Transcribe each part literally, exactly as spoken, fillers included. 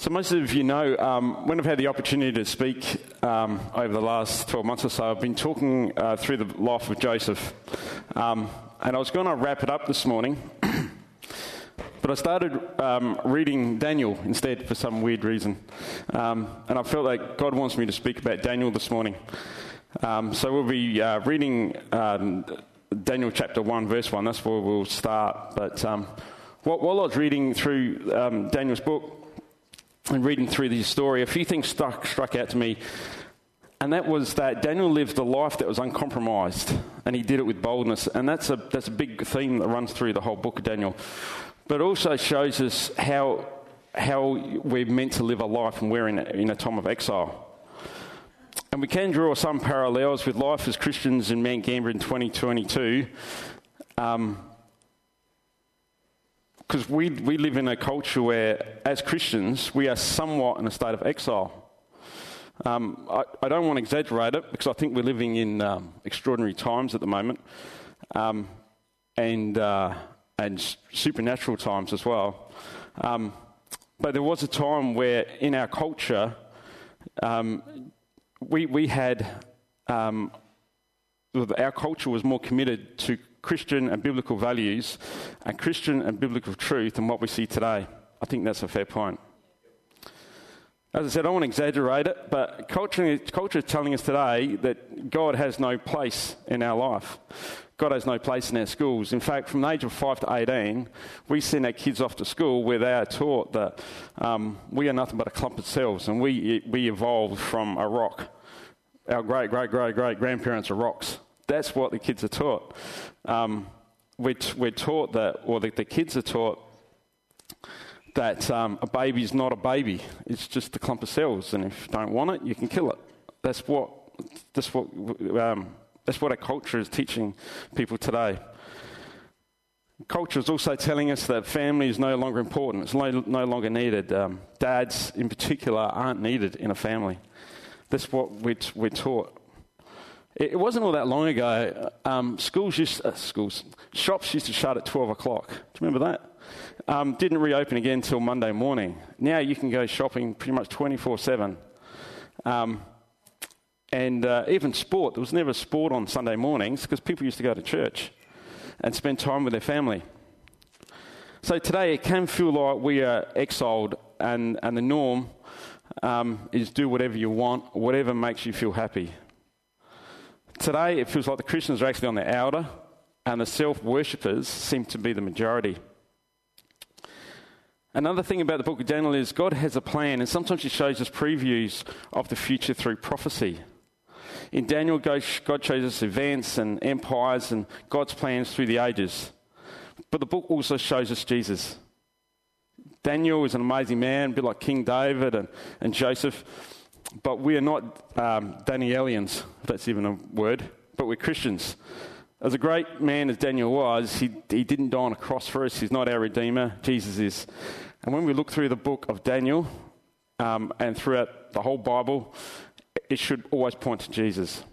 So most of you know, um, when I've had the opportunity to speak um, over the last twelve months or so, I've been talking uh, through the life of Joseph. Um, and I was going to wrap it up this morning, but I started um, reading Daniel instead for some weird reason. Um, and I felt like God wants me to speak about Daniel this morning. Um, so we'll be uh, reading um, Daniel chapter one, verse one. That's where we'll start. But um, while I was reading through um, Daniel's book, and reading through the story, a few things struck, struck out to me, and that was that Daniel lived a life that was uncompromised, and he did it with boldness, and that's a that's a big theme that runs through the whole book of Daniel. But it also shows us how how we're meant to live a life when we're in a, in a time of exile. And we can draw some parallels with life as Christians in Mount Gambier in twenty twenty-two. Um, Because we we live in a culture where, as Christians, we are somewhat in a state of exile. Um, I, I don't want to exaggerate it, because I think we're living in um, extraordinary times at the moment, um, and uh, and supernatural times as well. Um, but there was a time where, in our culture, um, we we had um, our culture was more committed to Christian and biblical values and Christian and biblical truth than what we see today. I think that's a fair point. As I said, I don't want to exaggerate it, but culture, culture is telling us today that God has no place in our life. God has no place in our schools. In fact, from the age of five to eighteen, we send our kids off to school where they are taught that um, we are nothing but a clump of cells, and we we evolved from a rock. Our great, great, great, great grandparents are rocks. That's what the kids are taught. Um, we're, t- we're taught that, or the, the kids are taught that um, a baby is not a baby. It's just a clump of cells, and if you don't want it, you can kill it. That's what that's what um, that's what our culture is teaching people today. Culture is also telling us that family is no longer important. It's no, no longer needed. Um, dads, in particular, aren't needed in a family. That's what we're, t- we're taught. It wasn't all that long ago. Um, schools used uh, schools shops used to shut at twelve o'clock. Do you remember that? Um, didn't reopen again until Monday morning. Now you can go shopping pretty much twenty-four seven. Um, and uh, even sport. There was never sport on Sunday mornings because people used to go to church and spend time with their family. So today it can feel like we are exiled, and, and the norm um, is do whatever you want, whatever makes you feel happy. Today, it feels like the Christians are actually on the outer, and the self-worshippers seem to be the majority. Another thing about the book of Daniel is God has a plan, and sometimes he shows us previews of the future through prophecy. In Daniel, God shows us events and empires and God's plans through the ages. But the book also shows us Jesus. Daniel is an amazing man, a bit like King David and, and Joseph. But we are not um, Danielians, if that's even a word, but we're Christians. As a great man as Daniel was, he, he didn't die on a cross for us. He's not our Redeemer. Jesus is. And when we look through the book of Daniel um, and throughout the whole Bible, it should always point to Jesus.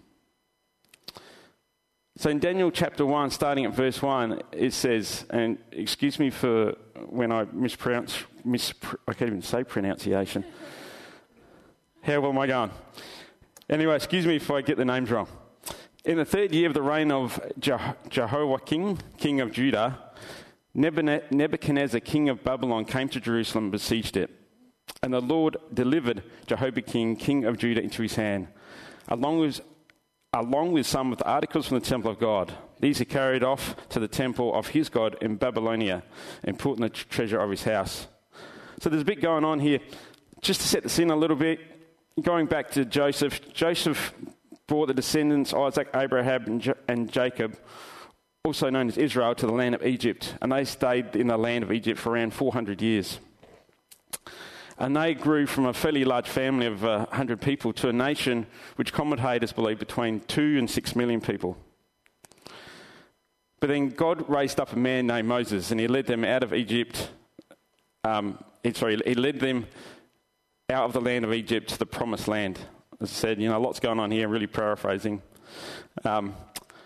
So in Daniel chapter one, starting at verse one, it says, and excuse me for when I mispronounce, mispr- I can't even say pronunciation. How well am I going? Anyway, excuse me if I get the names wrong. In the third year of the reign of Je- Jehoiakim, king of Judah, Nebuchadnezzar, king of Babylon, came to Jerusalem and besieged it. And the Lord delivered Jehoiakim, king of Judah, into his hand, along with, along with some of the articles from the temple of God. These he carried off to the temple of his God in Babylonia and put in the treasure of his house. So there's a bit going on here. Just to set the scene a little bit, going back to Joseph, Joseph brought the descendants, Isaac, Abraham, and, J- and Jacob, also known as Israel, to the land of Egypt. And they stayed in the land of Egypt for around four hundred years. And they grew from a fairly large family of uh, one hundred people to a nation which commentators believe between two and six million people. But then God raised up a man named Moses, and he led them out of Egypt. Um, he, sorry, he led them out of the land of Egypt to the promised land. As I said, you know, lots going on here, really paraphrasing. Um,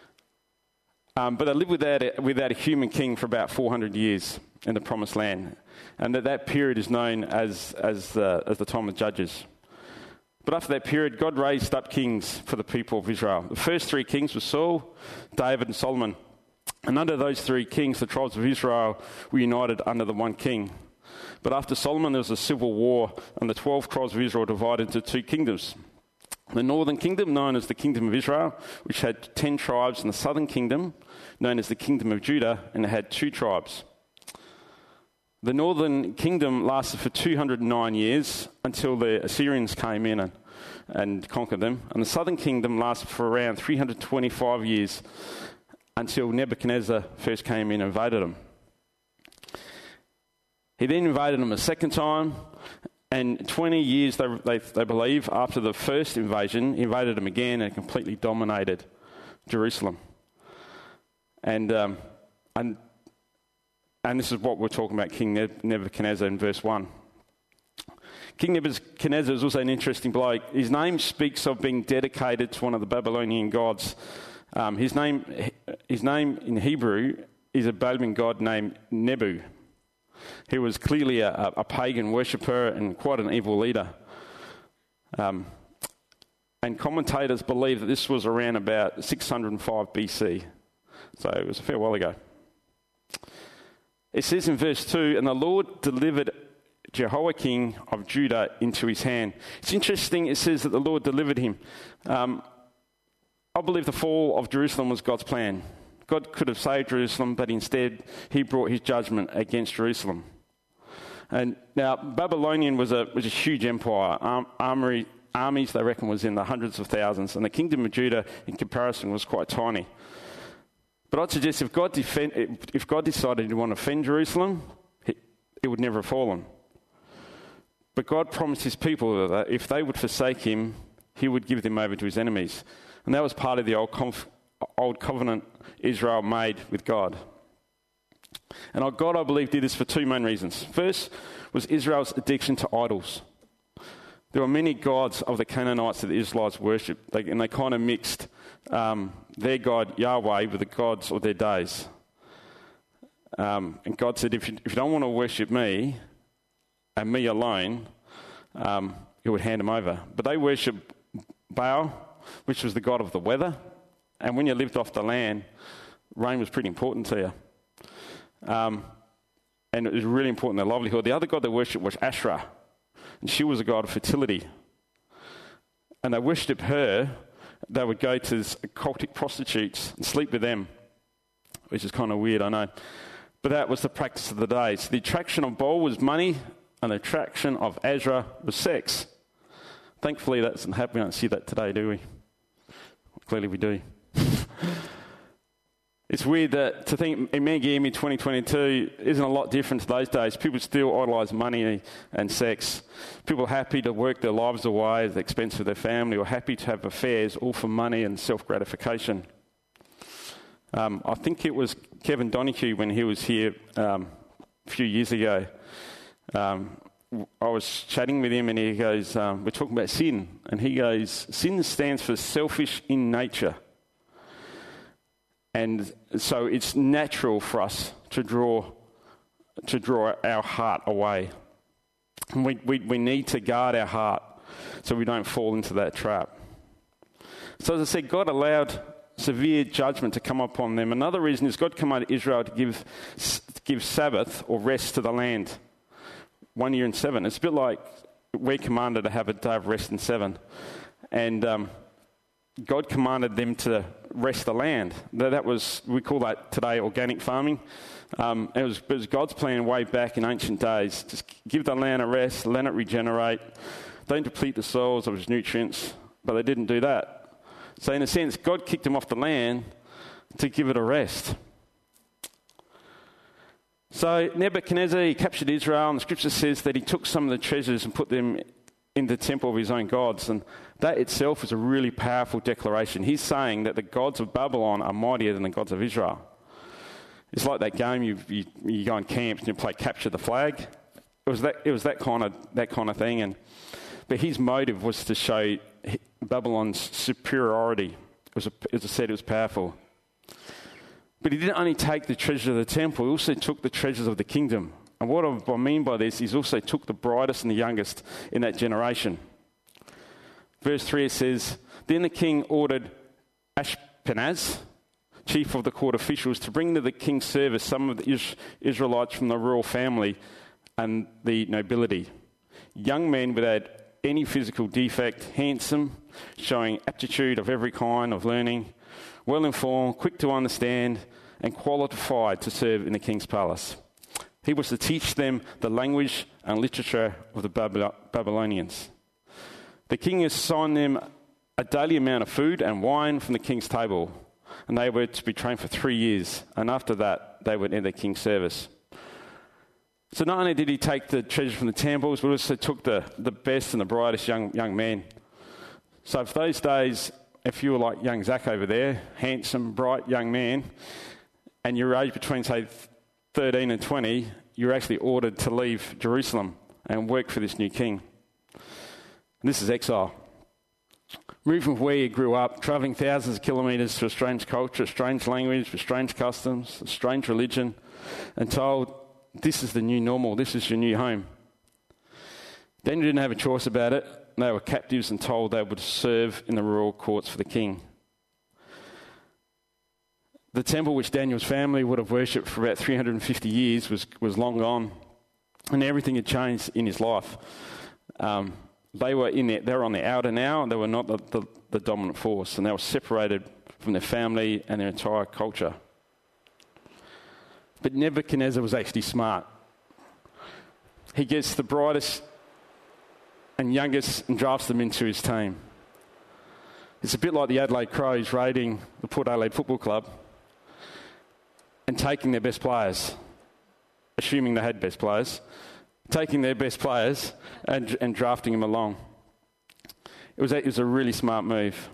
um, but they lived without a, without a human king for about four hundred years in the promised land. and that that period is known as, as, uh, as the time of Judges. But after that period, God raised up kings for the people of Israel. The first three kings were Saul, David, and Solomon. And under those three kings, the tribes of Israel were united under the one king. But after Solomon, there was a civil war, and the twelve tribes of Israel divided into two kingdoms. The northern kingdom, known as the kingdom of Israel, which had ten tribes, and the southern kingdom, known as the kingdom of Judah, and it had two tribes. The northern kingdom lasted for two hundred nine years until the Assyrians came in and, and conquered them. And the southern kingdom lasted for around three hundred twenty-five years until Nebuchadnezzar first came in and invaded them. He then invaded them a second time, and twenty years, they, they, they believe, after the first invasion, he invaded them again and completely dominated Jerusalem. And um, and And this is what we're talking about, King Nebuchadnezzar in verse one. King Nebuchadnezzar is also an interesting bloke. His name speaks of being dedicated to one of the Babylonian gods. Um, his name his name in Hebrew is a Babylonian god named Nebu. He was clearly a, a pagan worshipper and quite an evil leader. Um, and commentators believe that this was around about six hundred five B C. So it was a fair while ago. It says in verse two, and the Lord delivered Jehoiakim of Judah into his hand. It's interesting, it says that the Lord delivered him. Um, I believe the fall of Jerusalem was God's plan. God could have saved Jerusalem, but instead he brought his judgment against Jerusalem. And now, Babylonian was a was a huge empire. Um, armory, armies, they reckon, was in the hundreds of thousands, and the kingdom of Judah, in comparison, was quite tiny. But I'd suggest if God, defend, if God decided to want to defend Jerusalem, it, it would never have fallen. But God promised his people that if they would forsake him, he would give them over to his enemies. And that was part of the old, conf, old covenant Israel made with God. And God, I believe, did this for two main reasons. First was Israel's addiction to idols. There were many gods of the Canaanites that the Israelites worshipped, they, and they kind of mixed um, their God, Yahweh, with the gods of their days. Um, and God said, if you, if you don't want to worship me, and me alone, um, he would hand them over. But they worshipped Baal, which was the god of the weather. And when you lived off the land, rain was pretty important to you. Um, and it was really important, their livelihood. The other god they worshipped was Asherah, and she was a god of fertility. And they worshipped her. They would go to cultic prostitutes and sleep with them, which is kind of weird, I know. But that was the practice of the day. So the attraction of Baal was money, and the attraction of Asherah was sex. Thankfully, that doesn't happen. We don't see that today, do we? Clearly we do. It's weird that to think in Mangimi twenty twenty-two isn't a lot different to those days. People still idolise money and sex. People are happy to work their lives away at the expense of their family, or happy to have affairs all for money and self-gratification. Um, I think it was Kevin Donahue when he was here um, a few years ago. Um, I was chatting with him and he goes, um, we're talking about sin. And he goes, sin stands for selfish in nature. And so it's natural for us to draw to draw our heart away. And we, we, we need to guard our heart so we don't fall into that trap. So as I said, God allowed severe judgment to come upon them. Another reason is God commanded Israel to give, to give Sabbath or rest to the land. One year in seven. It's a bit like we're commanded to have a day of rest in seven. And um, God commanded them to rest the land. That was, we call that today organic farming. Um, it, was, it was God's plan way back in ancient days. Just give the land a rest, let it regenerate. Don't deplete the soils of its nutrients. But they didn't do that. So in a sense, God kicked them off the land to give it a rest. So Nebuchadnezzar, he captured Israel, and the scripture says that he took some of the treasures and put them in the temple of his own gods. And that itself is a really powerful declaration. He's saying that the gods of Babylon are mightier than the gods of Israel. It's like that game you you, you go on camps and you play capture the flag. It was that it was that kind of that kind of thing. And but his motive was to show Babylon's superiority. It was a, as I said, it was powerful. But he didn't only take the treasure of the temple, he also took the treasures of the kingdom. And what I mean by this is also took the brightest and the youngest in that generation. Verse three, it says, Then the king ordered Ashpenaz, chief of the court officials, to bring to the king's service some of the Israelites from the royal family and the nobility. Young men without any physical defect, handsome, showing aptitude of every kind of learning, well-informed, quick to understand, and qualified to serve in the king's palace. He was to teach them the language and literature of the Babylonians. The king assigned them a daily amount of food and wine from the king's table, and they were to be trained for three years, and after that they would enter the king's service. So not only did he take the treasure from the temples, but also took the, the best and the brightest young young men. So for those days, if you were like young Zach over there, handsome, bright young man, and you're aged between, say, thirteen and twenty, you're actually ordered to leave Jerusalem and work for this new king. And this is exile. Moving from where you grew up, travelling thousands of kilometres to a strange culture, a strange language, with strange customs, a strange religion, and told, this is the new normal, this is your new home. Daniel didn't have a choice about it. They were captives and told they would serve in the royal courts for the king. The temple which Daniel's family would have worshipped for about three hundred fifty years was, was long gone, and everything had changed in his life. Um, they were in the, they were on the outer now, and they were not the, the, the dominant force, and they were separated from their family and their entire culture. But Nebuchadnezzar was actually smart. He gets the brightest and youngest and drafts them into his team. It's a bit like the Adelaide Crows raiding the Port Adelaide Football Club and taking their best players, assuming they had best players, taking their best players and, and drafting them along. It was, a, it was a really smart move.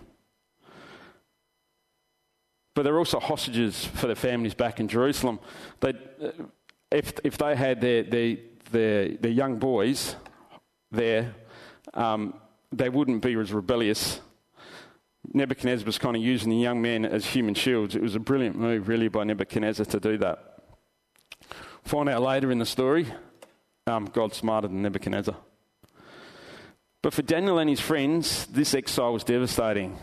But they're also hostages for their families back in Jerusalem. They, if if they had their their their, their young boys there, um, they wouldn't be as rebellious. Nebuchadnezzar was kind of using the young men as human shields. It was a brilliant move, really, by Nebuchadnezzar to do that. Find out later in the story, um, God's smarter than Nebuchadnezzar. But for Daniel and his friends, this exile was devastating.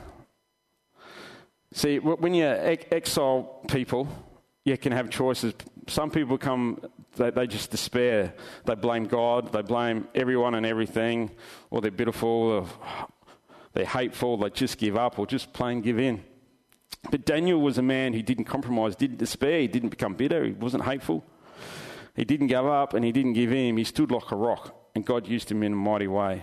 See, when you exile people, you can have choices. Some people come, they, they just despair. They blame God, they blame everyone and everything, or they're bitter, or they're hateful, they just give up, or just plain give in. But Daniel was a man who didn't compromise, didn't despair, he didn't become bitter, he wasn't hateful. He didn't give up and he didn't give in. He stood like a rock, and God used him in a mighty way.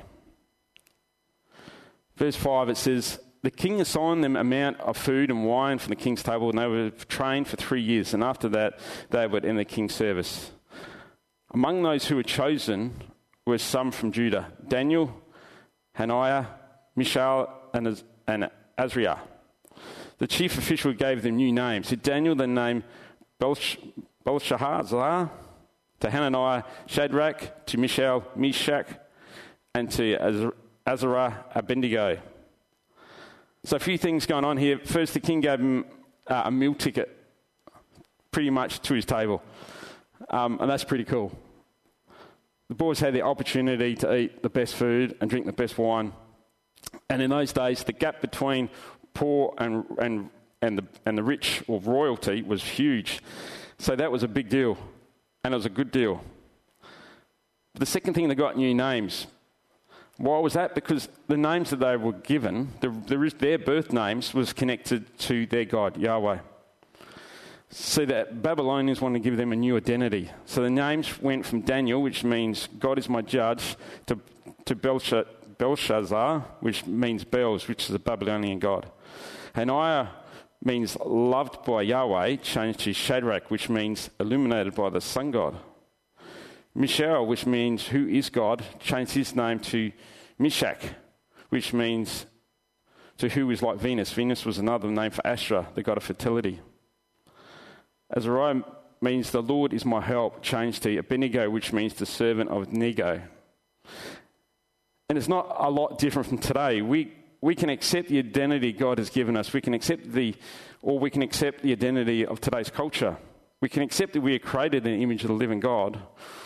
Verse five, it says, the king assigned them amount of food and wine from the king's table, and they were trained for three years, and after that they would enter the king's service. Among those who were chosen were some from Judah: Daniel, Hananiah, Mishael, and, Az- and Azariah. The chief official gave them new names. To Daniel they named Belsh- Belshazzar, to Hananiah Shadrach, to Mishael Meshach, and to Az- Azariah Abednego. So a few things going on here. First, the king gave him uh, a meal ticket, pretty much to his table, um, and that's pretty cool. The boys had the opportunity to eat the best food and drink the best wine, and in those days, the gap between poor and and and the and the rich or royalty was huge. So that was a big deal, and it was a good deal. But the second thing, they got new names. Why was that? Because the names that they were given, the, the, their birth names, was connected to their God, Yahweh. So that Babylonians wanted to give them a new identity. So the names went from Daniel, which means God is my judge, to, to Belsha, Belshazzar, which means bells, which is a Babylonian god. Hananiah means loved by Yahweh, changed to Shadrach, which means illuminated by the sun god. Mishael, which means who is God, changed his name to Meshach, which means to who is like Venus. Venus was another name for Asherah, the god of fertility. Azariah means the Lord is my help, changed to Abednego, which means the servant of Nego. And it's not a lot different from today. We we can accept the identity God has given us. We can accept the, or we can accept the identity of today's culture. We can accept that we are created in the image of the living God,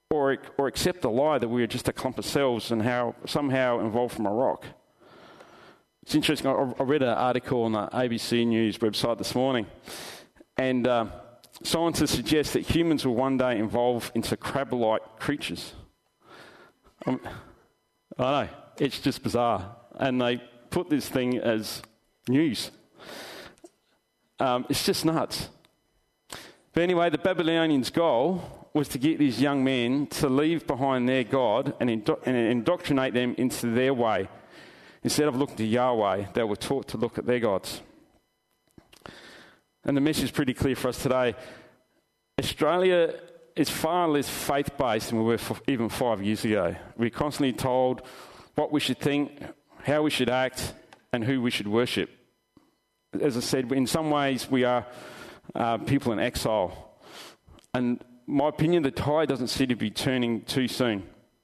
or, or accept the lie that we are just a clump of cells and how somehow evolved from a rock. It's interesting. I, I read an article on the A B C News website this morning, and uh, scientists suggest that humans will one day evolve into crab-like creatures. Um, I know, it's just bizarre. And they put this thing as news. Um, it's just nuts. But anyway, the Babylonians' goal was to get these young men to leave behind their God and, indo- and indoctrinate them into their way. Instead of looking to Yahweh, they were taught to look at their gods. And the message is pretty clear for us today. Australia is far less faith-based than we were f- even five years ago. We're constantly told what we should think, how we should act, and who we should worship. As I said, in some ways we are uh, people in exile. And my opinion, the tide doesn't seem to be turning too soon.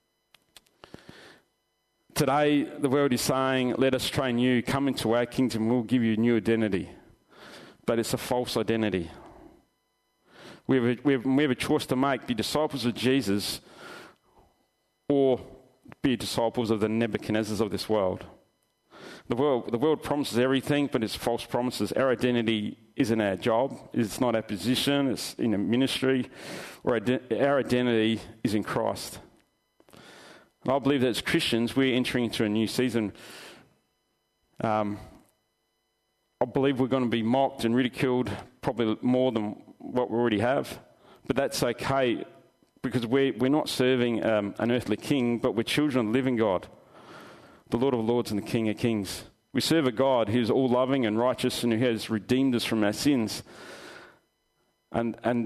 Today, the world is saying, let us train you, come into our kingdom, we'll give you a new identity. But it's a false identity. We have a, we have, we have a choice to make, be disciples of Jesus or be disciples of the Nebuchadnezzars of this world. The world, the world promises everything, but it's false promises. Our identity isn't our job, it's not our position, it's in a ministry, or our identity is in Christ. And I believe that as Christians, we're entering into a new season. Um, I believe we're going to be mocked and ridiculed probably more than what we already have. But that's okay, because we're, we're not serving um, an earthly king, but we're children of the living God, the Lord of Lords and the King of Kings. We serve a God who's all loving and righteous and who has redeemed us from our sins. And, and,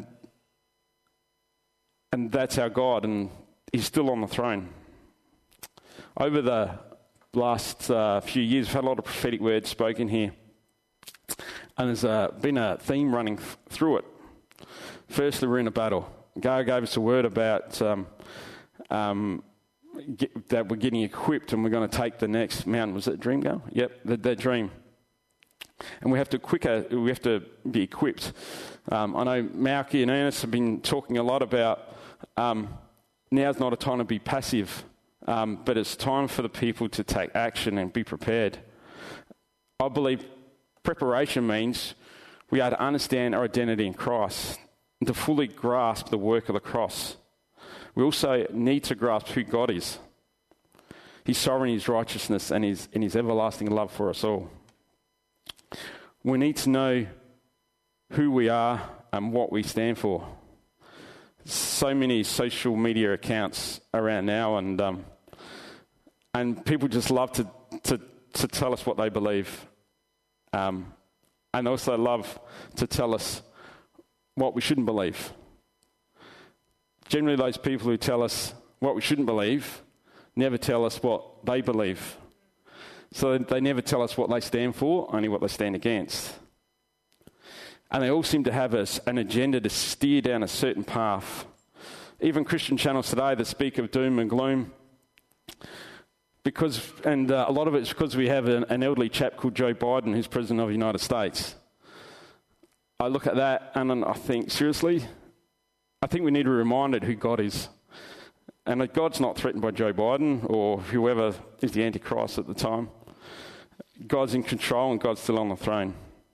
and that's our God, and he's still on the throne. Over the last uh, few years, we've had a lot of prophetic words spoken here. And there's uh, been a theme running f- through it. Firstly, we're in a battle. God gave us a word about um, um, get, that we're getting equipped and we're going to take the next mountain. Was that Dream Girl? Yep, the, the dream. And we have to quicker. We have to be equipped. Um, I know Malky and Ernest have been talking a lot about um, now's not a time to be passive. Um, but it's time for the people to take action and be prepared. I believe preparation means we are to understand our identity in Christ and to fully grasp the work of the cross. We also need to grasp who God is, his sovereignty, his righteousness, and his, and his everlasting love for us all. We need to know who we are and what we stand for. So many social media accounts around now, and um, and people just love to, to, to tell us what they believe, um, and also love to tell us what we shouldn't believe. Generally, those people who tell us what we shouldn't believe never tell us what they believe. So they never tell us what they stand for, only what they stand against. And they all seem to have a, an agenda to steer down a certain path. Even Christian channels today that speak of doom and gloom, because, and uh, a lot of it's because we have an, an elderly chap called Joe Biden, who's President of the United States. I look at that and I think, seriously, I think we need to be reminded who God is. And that God's not threatened by Joe Biden or whoever is the Antichrist at the time. God's in control and God's still on the throne.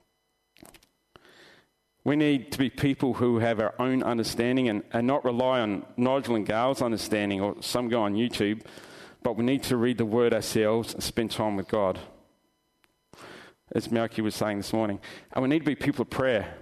We need to be people who have our own understanding and, and not rely on Nigel and Gail's understanding, or some go on YouTube, but we need to read the Word ourselves and spend time with God, as Malky was saying this morning. And we need to be people of prayer.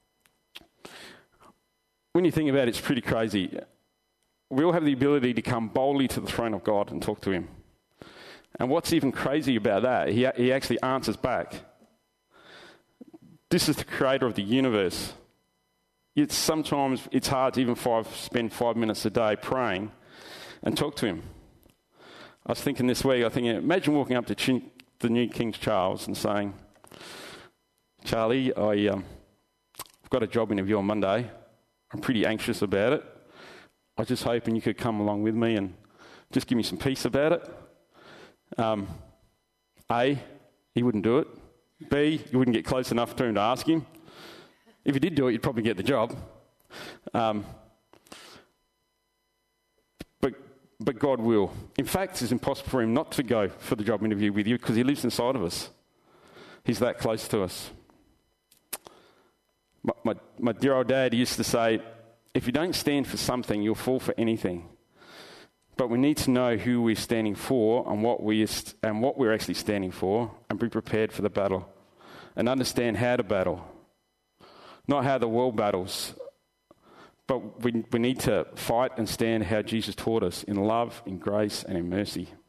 When you think about it, it's pretty crazy. We all have the ability to come boldly to the throne of God and talk to him. And what's even crazy about that, he, he actually answers back. This is the creator of the universe. Yet sometimes it's hard to even five, spend five minutes a day praying and talk to him. I was thinking this week, I think, imagine walking up to Chin, the new King Charles and saying, Charlie, I, um, I've got a job interview on Monday. I'm pretty anxious about it. I was just hoping you could come along with me and just give me some peace about it. Um, A, he wouldn't do it. B, you wouldn't get close enough to him to ask him. If you did do it, you'd probably get the job. Um, but God will. In fact, it's impossible for him not to go for the job interview with you because he lives inside of us. He's that close to us. My, my, my dear old dad used to say, if you don't stand for something, you'll fall for anything. But we need to know who we're standing for and what, we st- and what we're actually standing for, and be prepared for the battle and understand how to battle. Not how the world battles, but we, we need to fight and stand how Jesus taught us, in love, in grace, and in mercy.